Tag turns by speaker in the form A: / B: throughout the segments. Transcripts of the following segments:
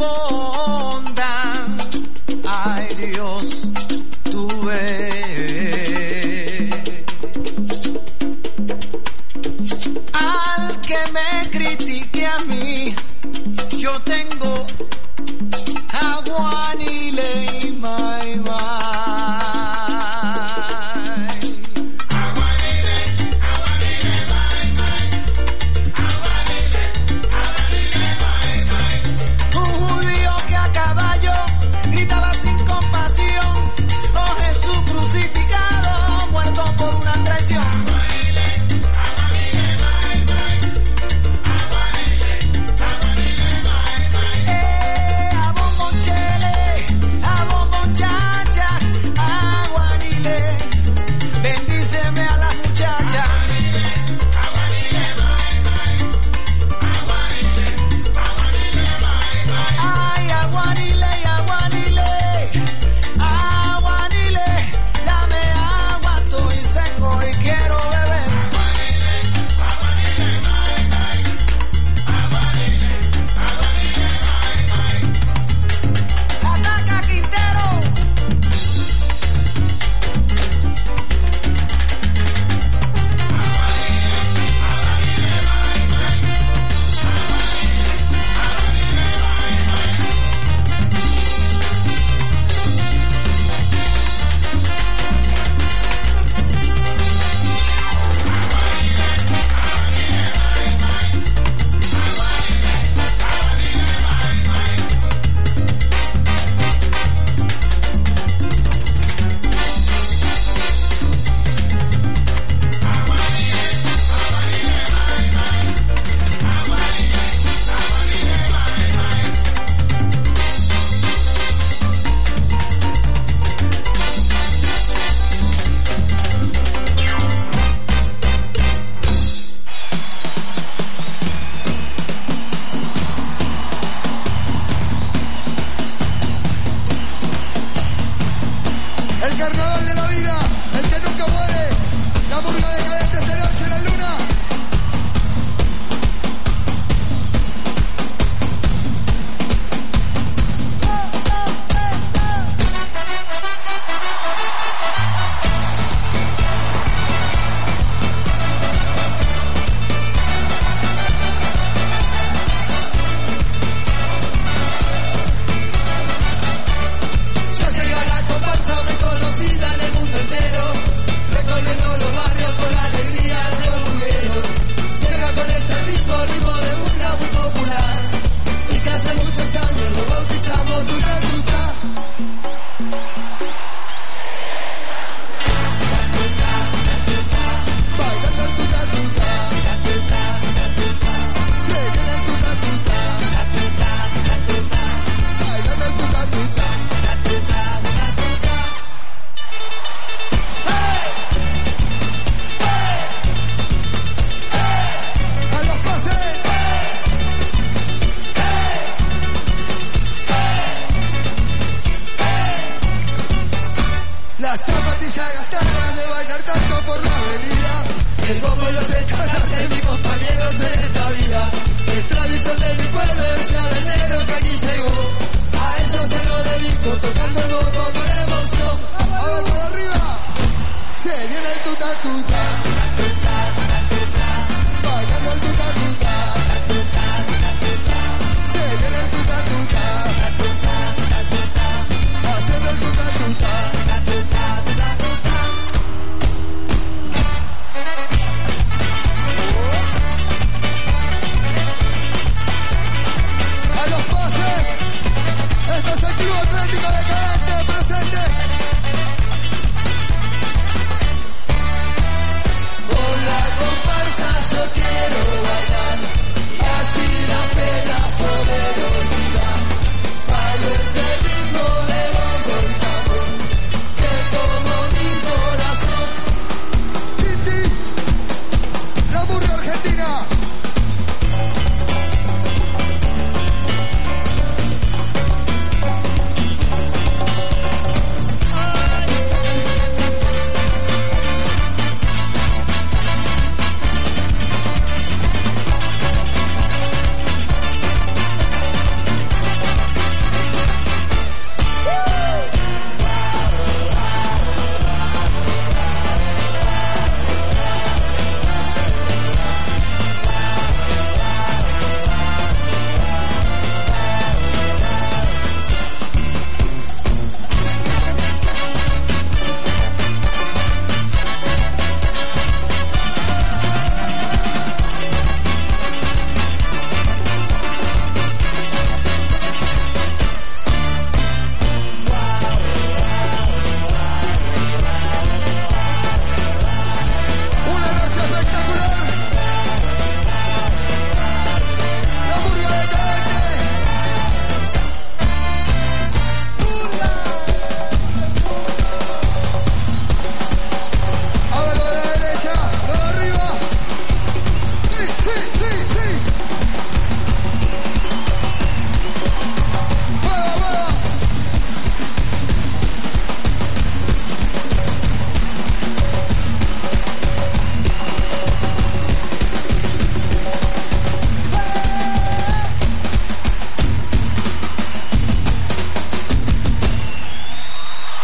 A: respondan. Ay Dios, tú ves. Al que me critique a mí, yo tengo a Guanile y Mai Mai.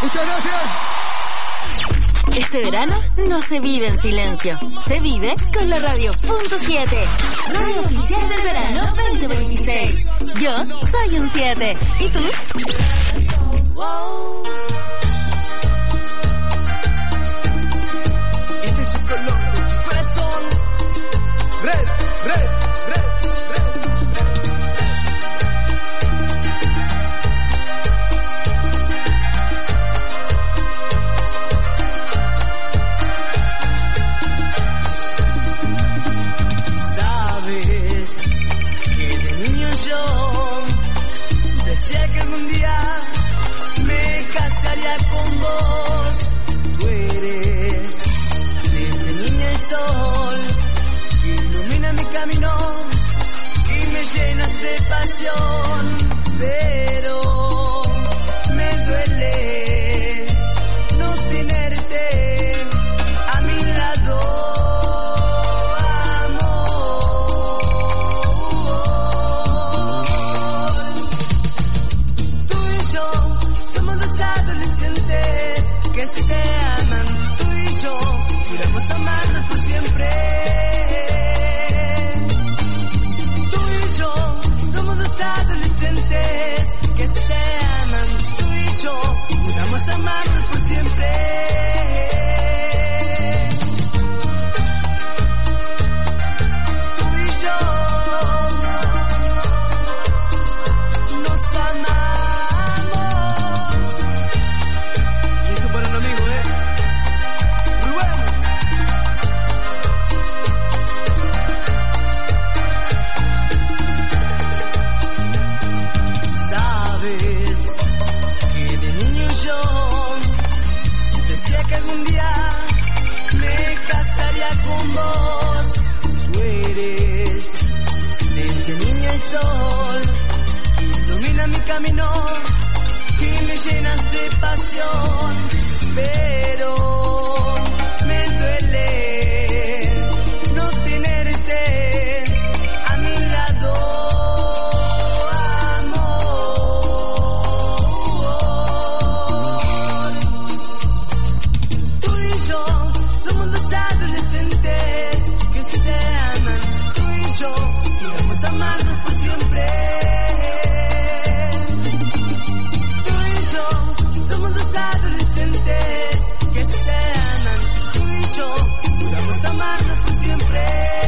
B: Muchas gracias.
C: Este verano no se vive en silencio, se vive con la Radio.7, radio oficial del verano 2026. Yo soy un 7. ¿Y tú? Wow.
A: Este es el color de tu corazón. Red. Yo decía que algún día me casaría con vos. Tú eres desde niña el sol que ilumina mi camino y me llenas de pasión. Pero me duele no tenerte a mi lado. Que se aman, tú y yo, juramos amarnos por siempre. Tú y yo, somos dos adolescentes que se aman, tú y yo, juramos amarnos por siempre. Tú y yo, nos amamos. Y esto para un amigo, Rubén. Sabes que de niño yo decía que algún día me casaría con vos. Tú eres desde niña el sol que ilumina mi camino y me llenas de pasión. Pero me duele no tenerte a mi lado, amor. Tú y yo somos dos adolescentes que se aman, tú y yo juramos amarnos por siempre. Tú y yo somos dos adolescentes que se aman, tú y yo juramos amarnos por siempre.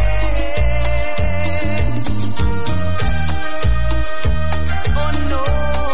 A: Oh no.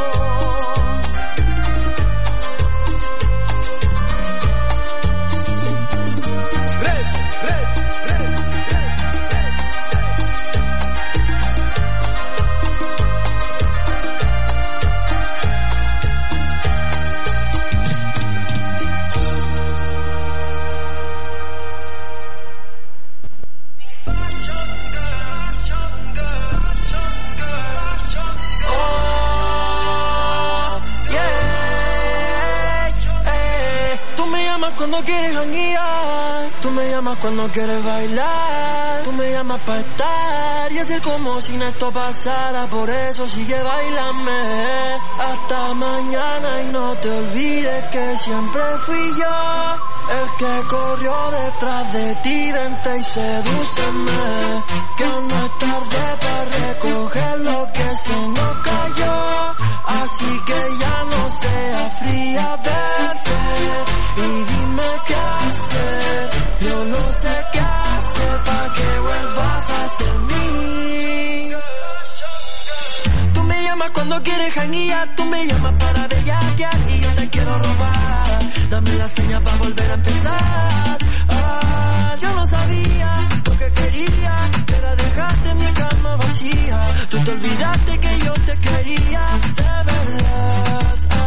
D: Cuando quieres janguear, tú me llamas cuando quieres bailar, tú me llamas para estar y hacer como si esto pasara, por eso sigue bailame hasta mañana y no te olvides que siempre fui yo el que corrió detrás de ti, vente y sedúceme, que aún no es tarde para recoger lo que se nos cayó, así que ya no sea fría, bebé, y dime qué hacer, yo no sé qué hacer pa' que vuelvas a ser mío. Tú me llamas cuando quieres janguear, tú me llamas para bellaquear y yo te quiero robar, dame la señal para volver a empezar. Yo no sabía lo que quería, era dejarte mi cama vacía, tú te olvidaste que yo te quería de verdad.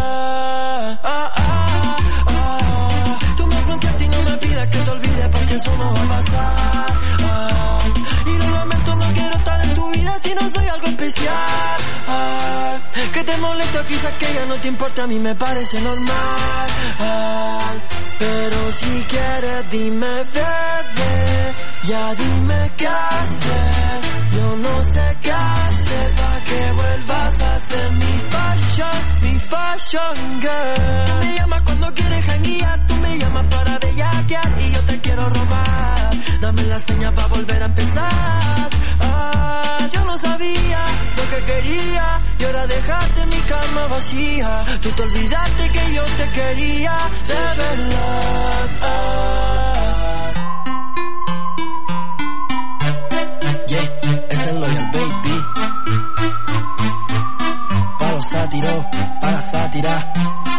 D: Tú me fronteaste y no me pidas que te olvides porque eso no va a pasar. Y lo lamento, no quiero estar en tu vida si no soy algo especial. Que te molesta quizás que ya no te importa, a mí me parece normal. Pero si quieres dime bebé, ya dime qué hacer, yo no sé qué hacer para que vuelvas a ser mi fashion, mi fashion girl. Tú me llamas cuando quieres janguear, tú me llamas para bellaquear y yo te quiero robar. Dame la seña para volver a empezar. Yo no sabía lo que quería y ahora dejaste mi cama vacía. Tú te olvidaste que yo te quería de verdad. Yeah, es el Loyal Baby. Para los sátiros, para sátira.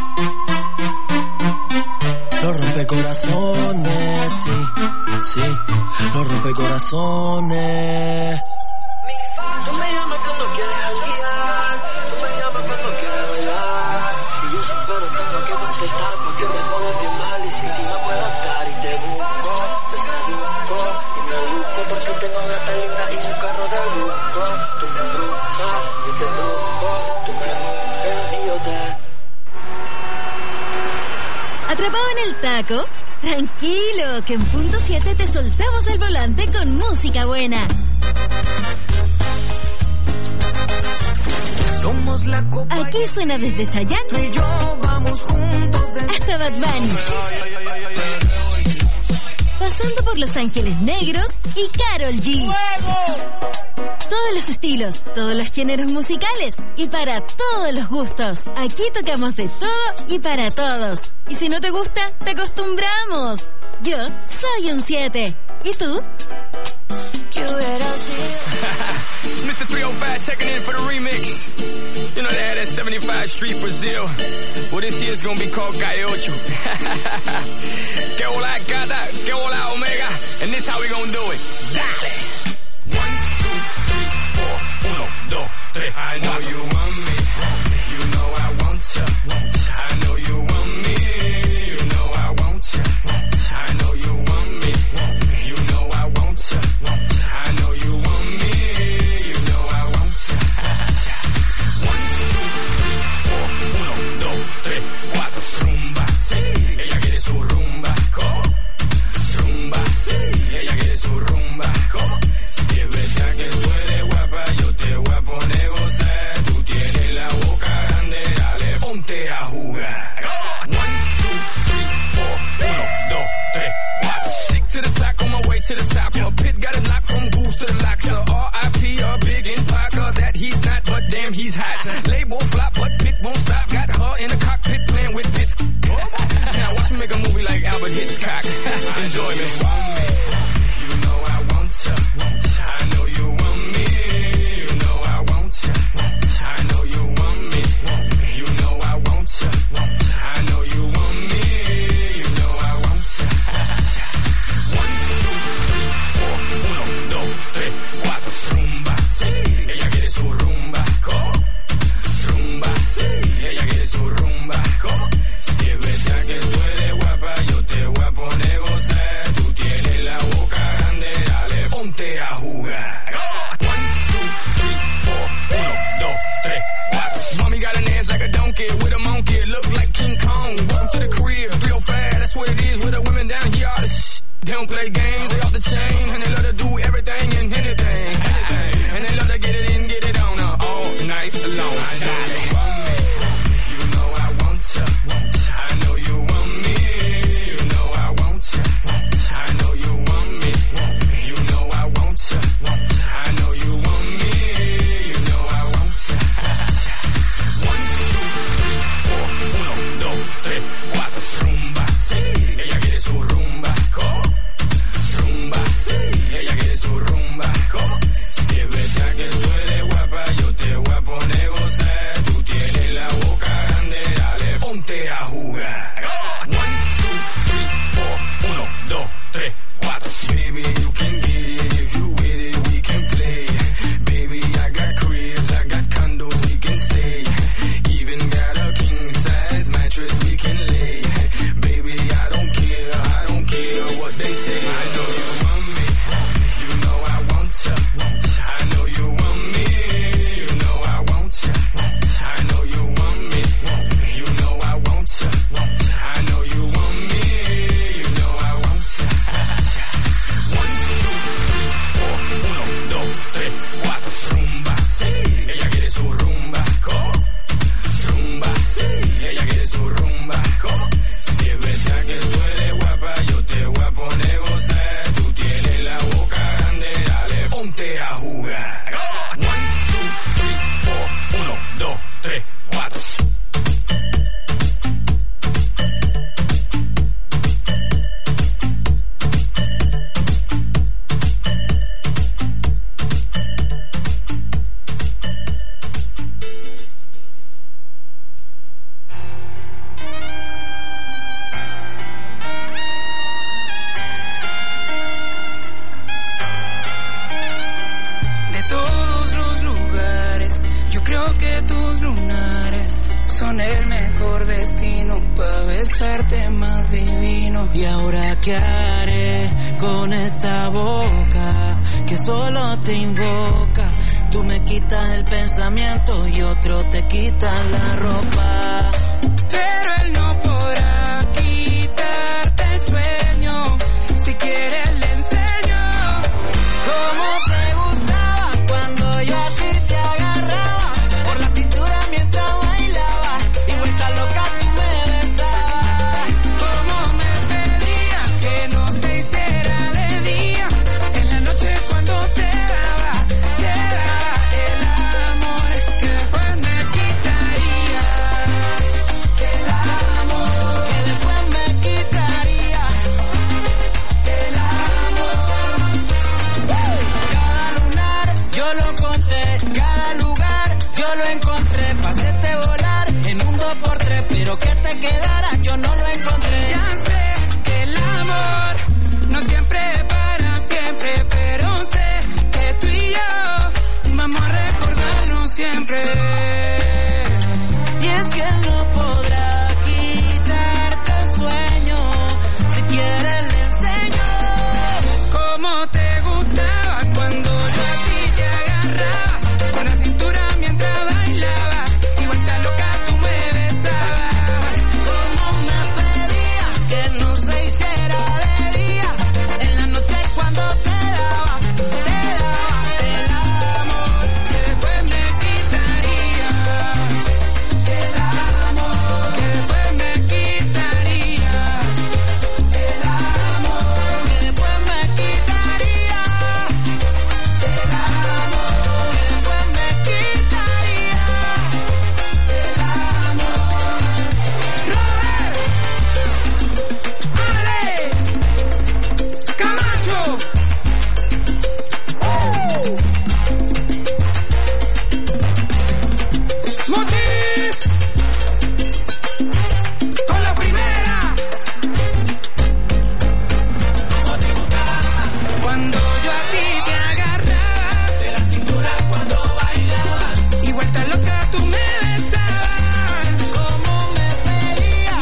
D: Los rompecorazones, sí, los rompecorazones. Tú me llamas cuando quieres janguear, tú me llamas cuando quieres bailar. Y yo siempre tengo que contestar porque me pones bien mal y sin ti no puedo estar. Y te busco, te seduzco y me busco porque tengo gata linda y un carro de lujo. Tú me embrujas, yo te embrujo, tú me embrujas y yo te...
C: ¿Atrapado en el taco? Tranquilo, que en punto 7 te soltamos el volante con música buena.
A: Somos la copa.
C: Aquí suena desde Chayanne
A: Tú y yo vamos juntos
C: hasta Bad Bunny, pasando por Los Ángeles Negros y Karol G. Todos los estilos, todos los géneros musicales y para todos los gustos. Aquí tocamos de todo y para todos. Y si no te gusta, te acostumbramos. Yo soy un 7. ¿Y tú?
B: Mr. 305 checking in for the remix. You know they had that 75 Street Brazil. Well, this year's gonna be called Calle Ocho. Que hola gata, que hola omega. And this how we gonna do it. Dale. 1, 2, 3, 4. 1, 2, 3. I know you want me. You know I want ya. I know you want me. You know I want ya. I know you want me. You know I want ya. I know you want me. You know I want ya. 1, 2, 3, 4. 1, 2, 3, 4. Rumba, sí. Ella quiere su rumba. ¿Cómo? Rumba, sí. Ella quiere su rumba. ¿Cómo? Si es verdad que tú eres guapa, yo te voy a poner gozar. Tú tienes la boca grande, dale, ponte a jugar. 1, 2, 3, 4. 1, 2, 3, 4. Stick to the top, on my way to the top. My pit got it locked from goose to the locks. R.I.P. a big in Parker that he's not, but damn he's hot. Label flop, but pit won't stop. Got her in the cockpit playing with bits. Now watch me make a movie like Albert Hitchcock. Enjoy me. You know I want ya. I know you want me. You know I want ya. I know you want me. You know I want ya. I know you want me. You know I want ya. 1, 2, 3, 4. 1, 2, 3, 4. Rumba, sí. Ella quiere su rumba. ¿Cómo? Rumba, sí. Ella quiere su rumba. ¿Cómo? Si es verdad que tú eres guapa, yo te voy a poner gozar. Tú tienes la boca grande, dale, ponte a jugar. 1, 2, 3, 4. 1, 2, 3, 4. Mommy got an ass like a donkey with a monkey. Look like King Kong. Welcome to the crib. 305, that's what it is with the women down here. All the shit. They don't play games, they off the chain. And they love to do everything and anything. And they love to get it in, get it on all night long. You know I want ya. I know you want me. You know I want ya. I know you want me. You know I want ya. I know you want me. You know I want ya. 1, 2, 3, 4. 1, 2, 3, 4. Rumba, sí. Ella quiere su rumba. ¿Cómo? Rumba, sí. Ella quiere su rumba. ¿Cómo? Si es verdad que tú eres guapa, yo te voy a poner gozar. Tú tienes la boca grande, dale, ponte a jugar. 1, 2, 3, 4. 1, 2, 3, 4. Baby, you can get it. If you with it, we can play. Baby, I got cribs, I got condos, we can stay. Even got a king size mattress we can lay. Baby, I don't care what they say. I know you want me. You know I want ya. I know you want me. You know I want ya. I know you want me. You know I want ya.
E: destino para besarte más divino.
F: Y ahora qué haré con esta boca que solo te invoca. Tú me quitas el pensamiento y otro te quita la ropa.
E: Pero él no podrá quitarte el sueño. Si quieres le enseño
F: cómo te gustaba cuando yo a ti te agarraba por la cintura mientras bailaba y vuelta loca tú me besabas.
E: Cómo me pedía que no se hiciera de día. En la noche cuando te daba el amor que después me quitaría. El amor
F: que después me quitaría.
E: El amor.
F: Cada lunar yo lo conté, cada lugar yo lo encontré. Pa' hacerte volar en un 2x3, pero que te quedara yo no lo encontré.
E: Ya sé que el amor no siempre es para siempre, pero sé que tú y yo vamos a recordarnos siempre.
F: Y es que él no podrá quitarte el sueño. Si quieres le enseño
E: Cómo te gustaba cuando yo a ti te agarraba por la cintura mientras bailaba y vuelta loca tú me besabas.
F: cómo me pedía que no se hiciera de día. En la noche cuando te daba el amor
E: Que después me quitarías. El amor que después me quitarías. El amor
F: que después me quitaría.
E: el amor
F: Que después me quitaría.
E: el amor. Robert, Ale, Camacho. Motif con la primera. Cuando yo a ti te agarraba de la cintura cuando bailaba y vuelta loca tú me besabas.
F: Cómo me pedía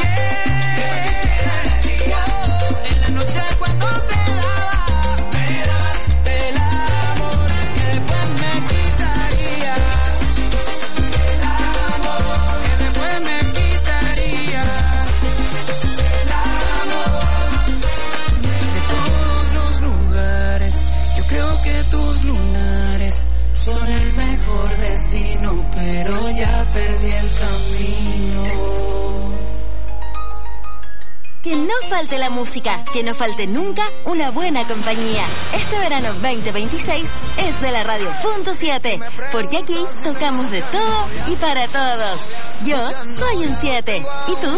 F: en la noche cuando te daba el amor que después me quitaría.
E: El amor que después me quitaría. El amor de todos los lugares. Yo creo que tus lunares son el mejor destino, pero ya perdí el camino.
C: Que no falte la música, que no falte nunca una buena compañía. Este verano 2026 es de la Radio Punto 7, porque aquí tocamos de todo y para todos. Yo soy un 7. ¿Y tú?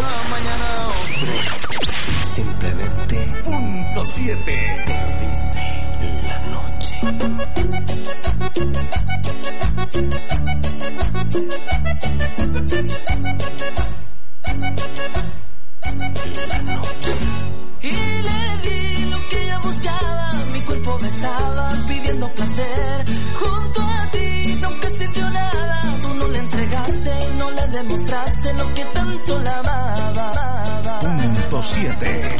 B: Simplemente punto 7. Te dice la noche.
D: Y le di lo que ella buscaba, mi cuerpo besaba, pidiendo placer. Junto a ti nunca sintió nada, tú no le entregaste, no le demostraste lo que tanto la amaba.
G: Punto 7.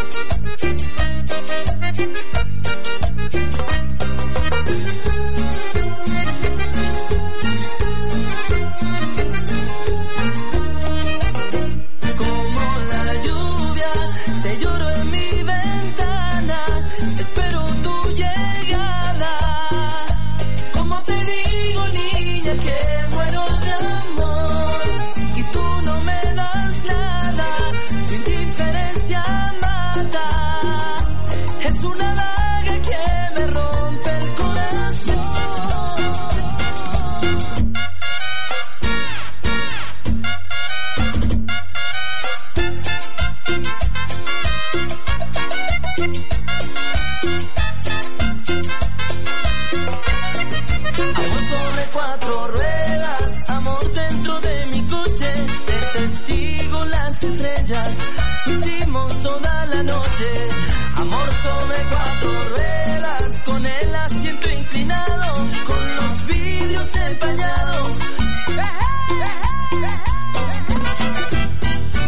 D: Como la lluvia, te lloro en mi ventana, espero tu llegada. Como te digo, niña, que muero de amor y tú no me das nada, tu indiferencia mata, es una daga que me rompe el corazón. Amor sobre 4 ruedas, amor dentro de mi coche, de testigo las estrellas, hicimos toda la noche. Amor sobre 4 ruedas, con el asiento inclinado, con los vidrios empañados.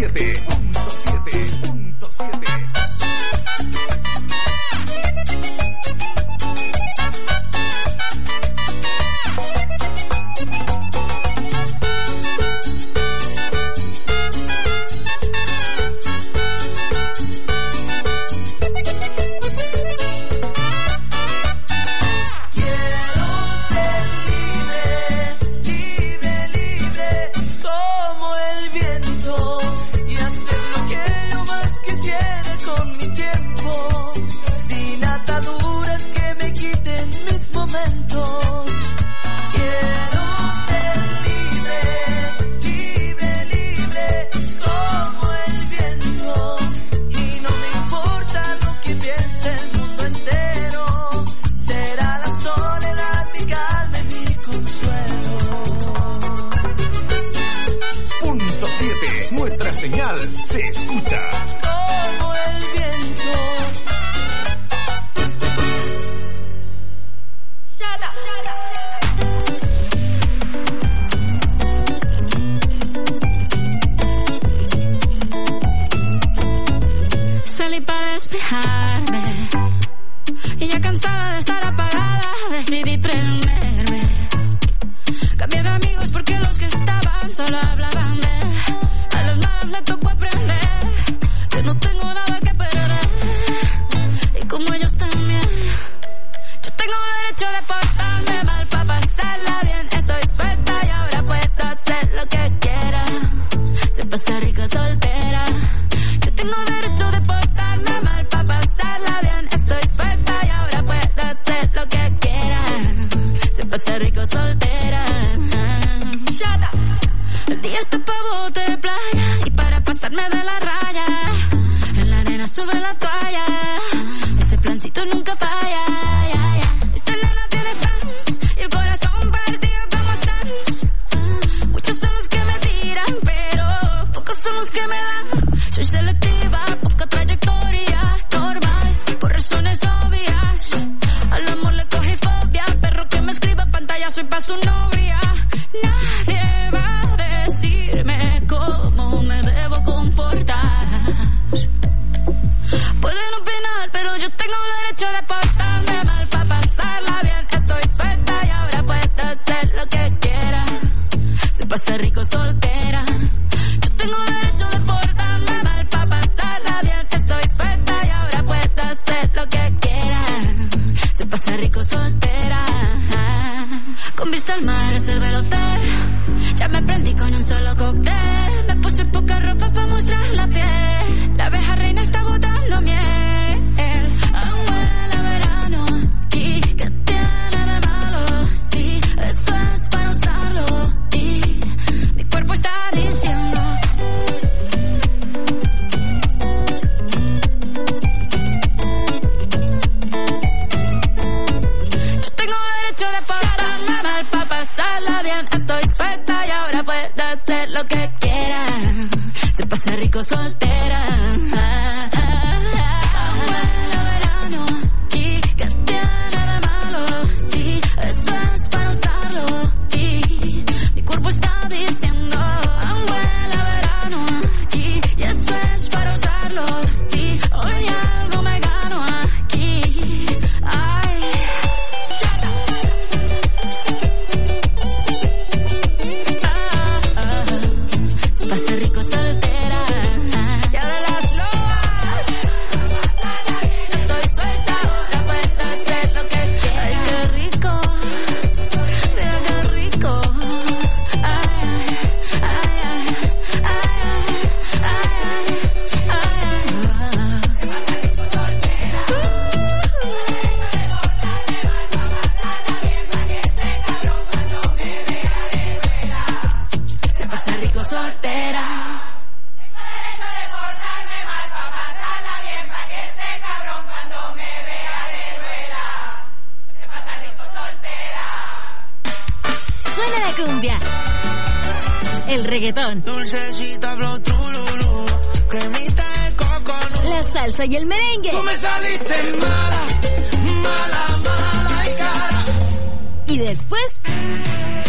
C: Y el merengue.
E: Tú me saliste mala, mala, mala y cara.
C: Y después te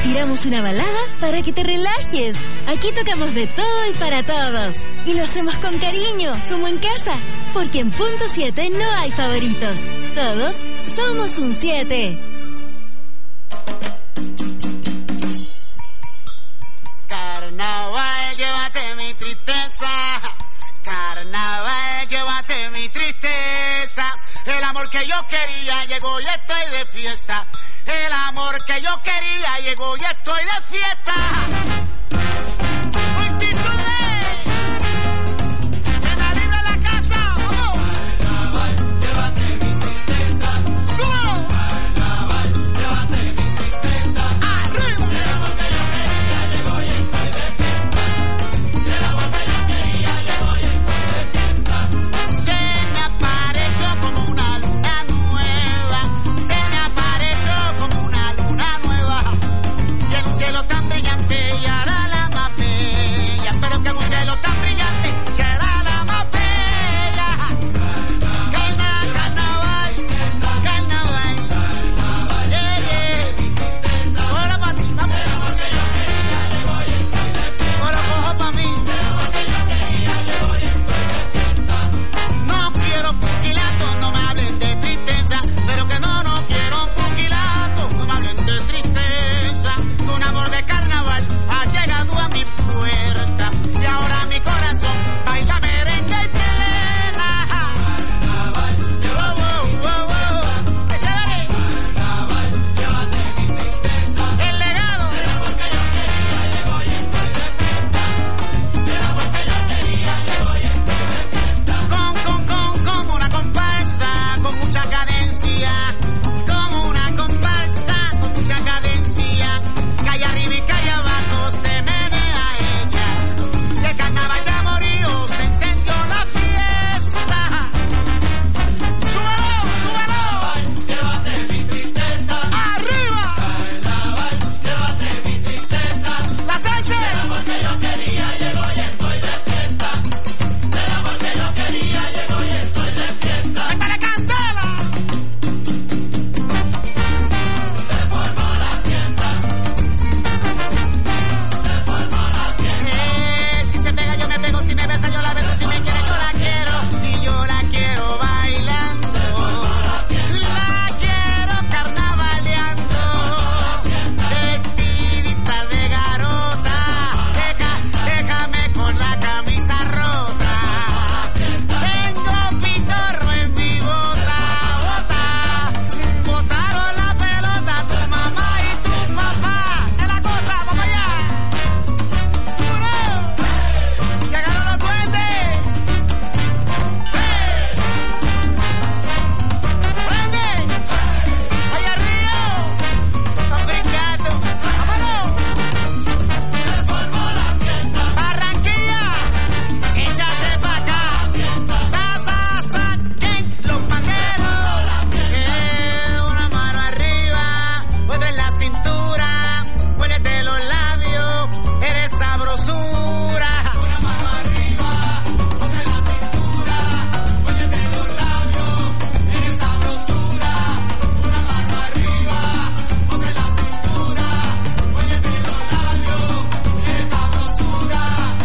C: tiramos una balada para que te relajes. Aquí tocamos de todo y para todos. Y lo hacemos con cariño, como en casa. Porque en Punto 7 no hay favoritos. Todos somos un 7.
G: Carnaval, llévate mi tristeza. Carnaval, llévate mi tristeza. El amor que yo quería llegó y estoy de fiesta. El amor que yo quería llegó y estoy de fiesta. Multitudes, pena libre en la casa. ¡Vamos! Carnaval, llévate mi tristeza. ¡Súbelo! Carnaval, llévate mi tristeza. ¡Arriba! El amor que yo quería llegó y estoy de fiesta. El amor que yo quería llegó y estoy de fiesta. Se me apareció como una luna nueva. Se me apareció como una luna nueva. Y en un cielo tan brillante y hará la más bella. Espero que en un cielo tan brillante y hará la más bella. Carnaval, carnaval, carnaval, yeah, yeah. Ahora pa' ti, vamos. Ahora cojo pa' mí. No quiero puquilato, no me hablen de tristeza. Pero que no quiero puquilato, no me hablen de tristeza. Un amor de carnaval ha llegado a mi puerta. Y ahora mi corazón baila merengue y plena. Carnaval, llévate mi tristeza. El legado. El amor que yo quería llegó y estoy de fiesta. El amor que yo quería llegó y estoy de fiesta. Como una comparsa con mucha cadencia. Como una comparsa con mucha cadencia. Calle arriba y calle abajo se menea ella. De carnaval de amorío se encendió la fiesta. ¡Súbelo, súbelo! Llévate mi tristeza. ¡Arriba! Carnaval, llévate mi tristeza. ¡La salsa! El amor que yo quería llegó y estoy de fiesta. El amor que yo quería llegó y estoy de fiesta. ¡Métale candela! Se formó la fiesta. Se formó la fiesta. Si se pega yo me pego, si me besa yo la beso, si me quiere yo la quiero y yo la quiero bailando. La quiero carnavaleando, vestidita de garota. Déjame con la camisa rota. Tengo pitorro en mi bota. Botaron la pelota tu mamá y tu papá. Es la cosa, vamos allá. Llegaron los duendes. Prende. Allá arriba. Están brincando. Vámonos. Se formó la fiesta. Barranquilla. Échate pa' acá. Saquen los mangueros. Una mano arriba, otra en la cintura. Huélete los labios. Eres sabrosura. Una mano arriba, otra en la cintura. Huélete los labios. Eres sabrosura. Una mano arriba, otra en la cintura. Huélete los labios. Eres sabrosura.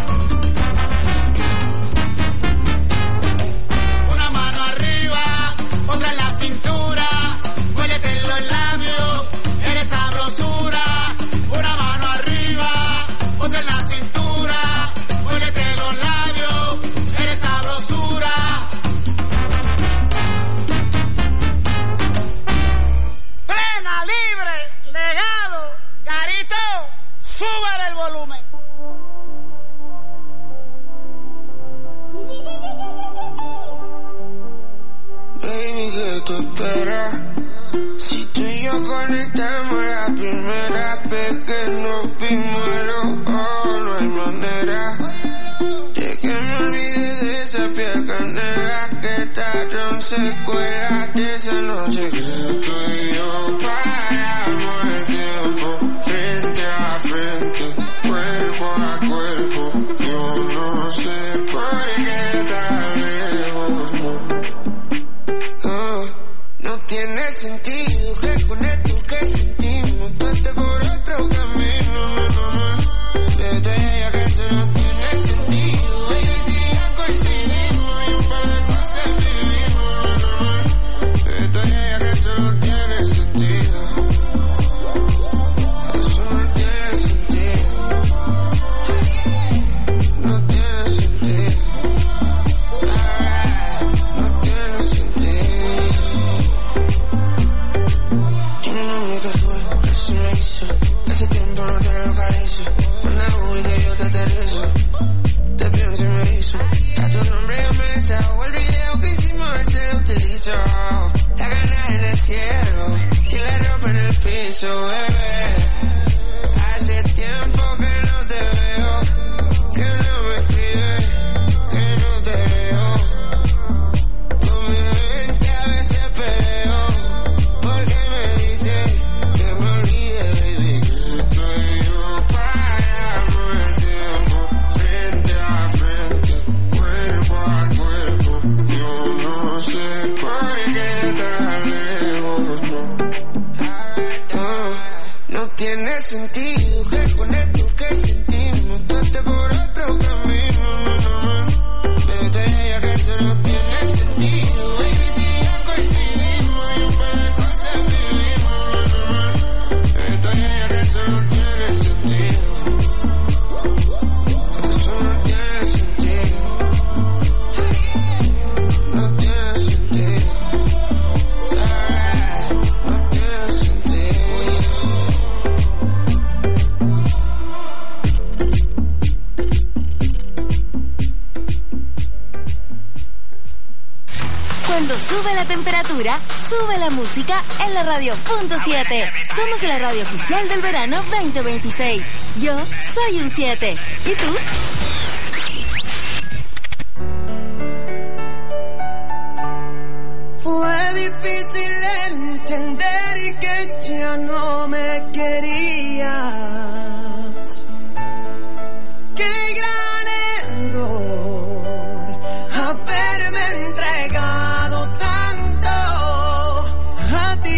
G: Una mano arriba, otra en la cintura. Huélete los labios. Eres sabrosura. Una mano arriba, otra en la cintura. Huélete los labios. Eres sabrosura. Plena, libre, legado, Garito, súbele el volumen.
H: Baby, ¿qué tú esperas? Si tú y yo conectamos la primera vez que nos vimos a los ojos, no hay manera de que me olvide de esa piel canela que tallaron secuelas de esa noche que tú y yo paramos el tiempo frente a frente, cuerpo a cuerpo. Yo no sé por qué tan lejos, no tiene sentido que con esto que sentimos pase por otro camino. hizo, bebé. Hace tiempo que no te veo, que no me escribes, que no te veo. Con mi mente a veces peleo, porque me dice que me olvide, baby, que estoy yo paramos el tiempo, frente a frente, cuerpo a cuerpo. Yo no sé por qué tan lejos, no. No tiene sentido que con esto que sentimos tú estés por otro camino, no. Pero te diría que eso no tiene sentido, baby, si ya coincidimos y un par de cosas vivimos, no. Pero te diría que eso no tiene sentido. Eso no tiene sentido. No tiene sentido. No tiene sentido.
C: Cuando sube la temperatura, sube la música en la radio.7. Somos la radio oficial del verano 2026. Yo soy un 7. ¿Y tú?
A: Fue difícil entender y que ya no me querías. Qué gran error haberme entregado tanto a ti.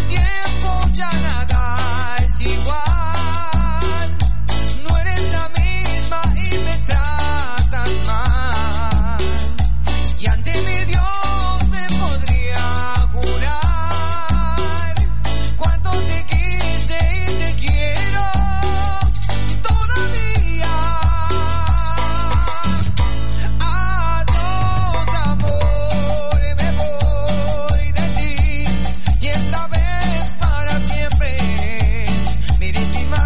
E: tiempo ya nada es igual. No eres la misma y me tratas mal. Y ante mi Dios te podría jurar cuánto te quise y te quiero todavía. Adiós amor, me voy de ti y esta vez para siempre. Mi décima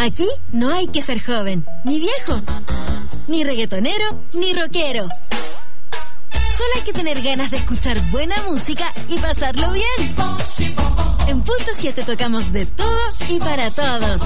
C: Aquí no hay que ser joven, ni viejo, ni reggaetonero, ni rockero. Solo hay que tener ganas de escuchar buena música y pasarlo bien. En Punto 7 tocamos de todo y para todos.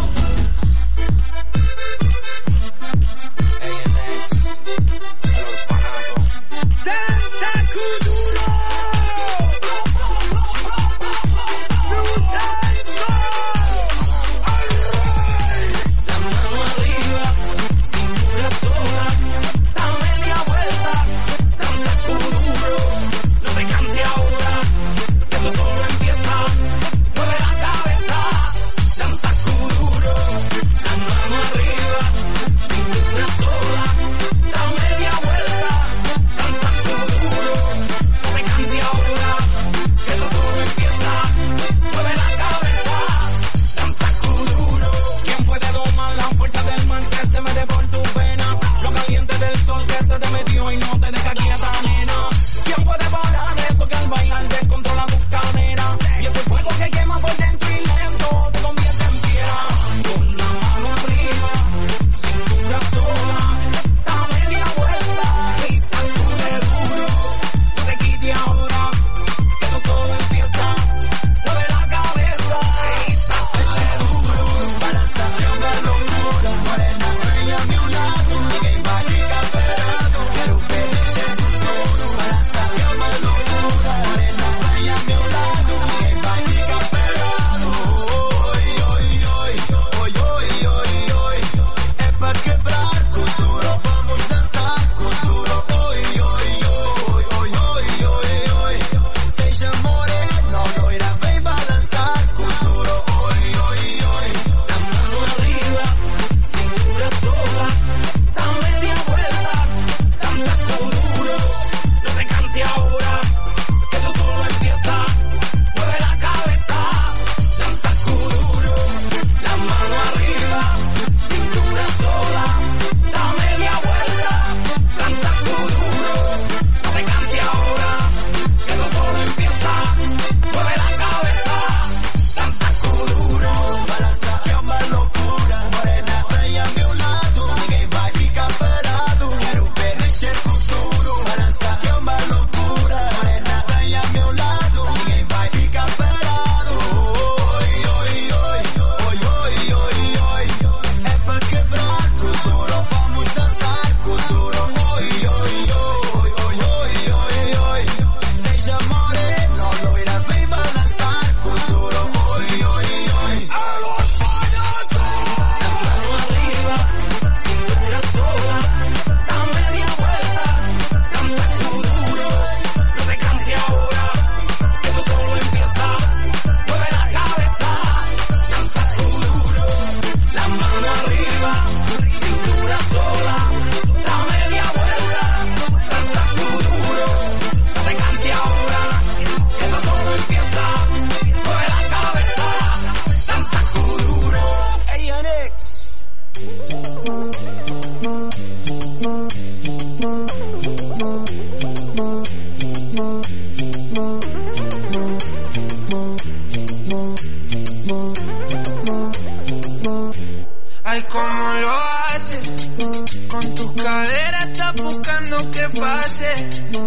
I: Ay, cómo lo haces, con tus caderas estás buscando que pase.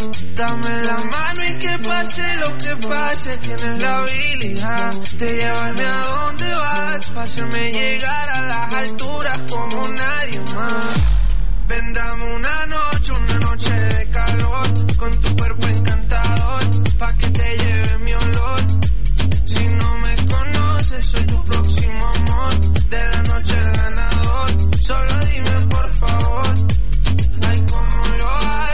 I: Dame la mano y que pase lo que pase. Tienes la habilidad de llevarme a donde vas, para hacerme llegar a las alturas como nadie más. Ven, dame una noche de calor, con tu cuerpo encantador, pa' que te lleve mi olor. Si no me conoces, soy tu próximo amor, de la noche el ganador. Solo dime por favor, ay, cómo lo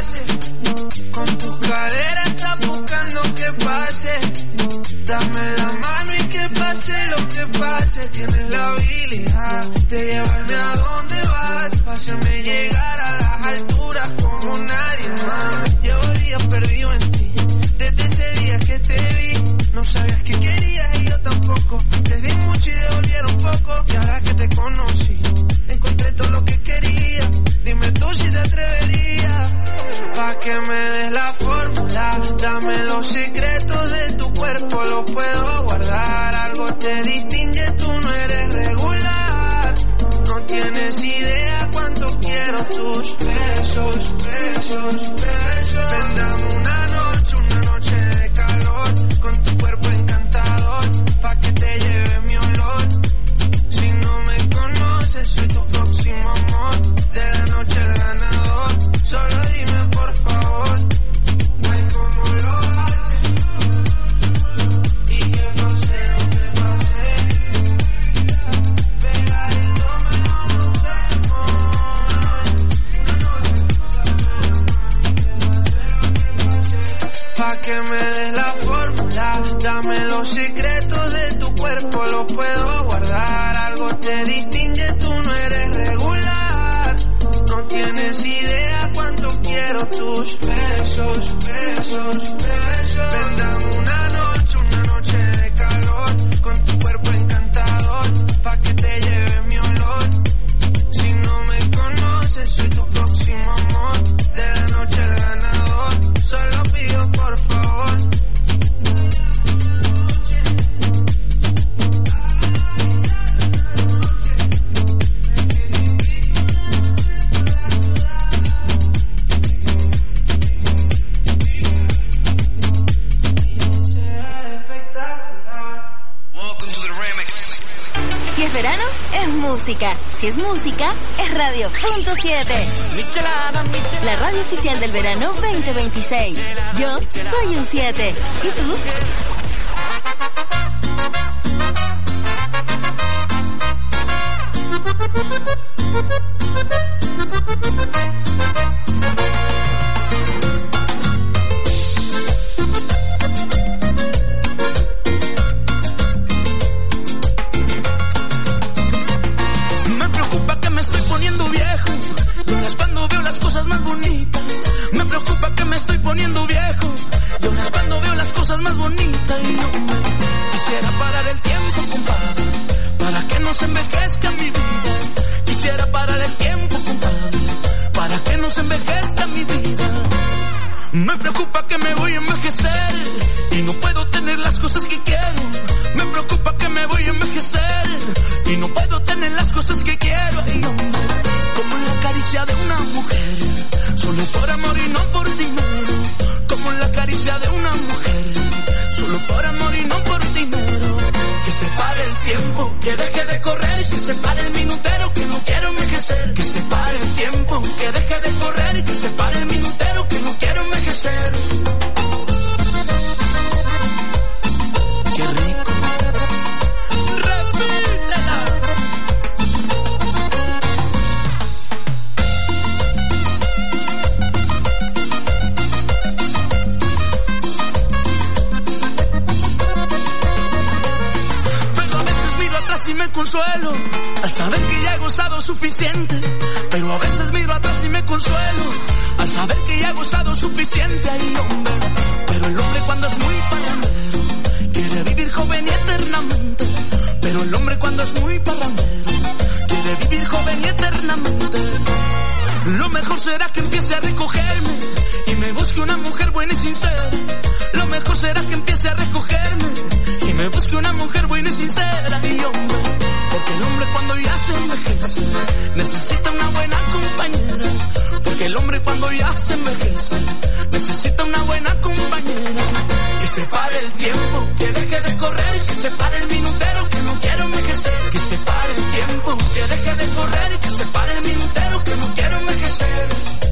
I: haces, con tus caderas estás buscando que pase. Dame la mano y que pase lo que pase. Tienes la habilidad de llevarme a donde vas, pa' hacerme llegar a las alturas como nadie más. Llevo días perdido en ti, desde ese día que te vi. No sabías que querías y yo tampoco. Te di mucho y devolvieron poco. Y ahora que te conocí, encontré todo lo que quería. Dime tú si te atreverías, pa' que me des la fórmula. Dame los secretos de tu cuerpo, los puedo guardar. Algo te distingue, tú no eres regular. besos, besos, besos. Vendamos una noche de calor, con tu cuerpo encantador, pa' que te lleve mi olor. Si no me conoces, soy tu próximo amor, de la noche el ganador. Solo dime por favor, ay, cómo lo haces, y que pase lo que pase. Pegadito mejor nos vemos. Pa' que me des la fórmula, dame los secretos de tu cuerpo, los puedo guardar. Algo te distingue, tú no eres regular. No tienes idea cuánto quiero tus besos, besos, besos. Vendamos una noche de calor, con tu cuerpo encantador, pa' que te lleve mi olor. Si no me conoces, soy tu próximo amor, de la noche el ganador. Solo pido por favor.
C: Si es verano, es música. Si es música, es Radio.7. La radio oficial del verano 2026. Yo soy un 7. ¿Y tú?
F: Me preocupa que me estoy poniendo viejo, y aún es cuando veo las cosas más bonitas. Me preocupa que me estoy poniendo viejo, y aún es cuando veo las cosas más bonitas. Y yo quisiera parar el tiempo, compadre, para que no se envejezca mi vida. Quisiera parar el tiempo, compadre, para que no se envejezca mi vida. Me preocupa que me voy a envejecer y no puedo tener las cosas que quiero. Me preocupa que me voy a envejecer y no puedo tener las cosas que quiero. Y hombre, como la caricia de una mujer, solo por amor y no por dinero. Como la caricia de una mujer, solo por amor y no por dinero. Que se pare el tiempo, que deje de correr, que se pare el minutero, que no quiero envejecer. Que se pare el tiempo, que deje de correr, que se pare el minutero, que no quiero envejecer. Qué rico. Repítela. Pero a veces miro atrás y me consuelo al saber que ya he gozado suficiente. Pero a veces miro atrás y me consuelo al saber que ya he gozado suficiente. Ay, hombre, pero el hombre cuando es muy parrandero quiere vivir joven y eternamente. Pero el hombre cuando es muy parrandero quiere vivir joven y eternamente. Lo mejor será que empiece a recogerme y me busque una mujer buena y sincera. Lo mejor será que empiece a recogerme y me busque una mujer buena y sincera. Y hombre, porque el hombre cuando ya se envejece necesita una buena compañera. Porque el hombre cuando ya se envejece necesita una buena compañera. Que se pare el tiempo, que deje de correr, que se pare el minutero, que no quiero envejecer. Que se pare el tiempo, que deje de correr, que se pare el minutero, que no quiero envejecer.